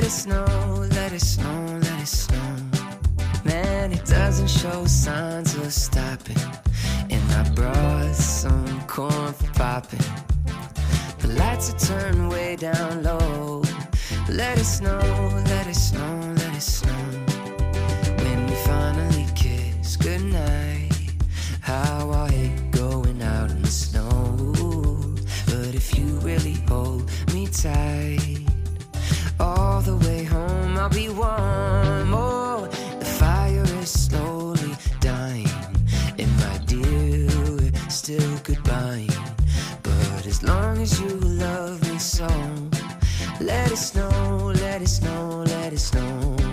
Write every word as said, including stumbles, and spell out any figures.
it snow, let it snow, let it snow. Man, it doesn't show signs of stopping. And I brought some corn for popping. The lights are turned way down low. Let it snow, let it snow, let it snow. When we finally kiss goodnight, how I hate going out in the snow. But if you really hold me tight, all the way home I'll be warm. Oh, the fire is slowly dying, and my dear, we're still goodbye. But as long as you love me so, let it snow, let it snow, let it snow.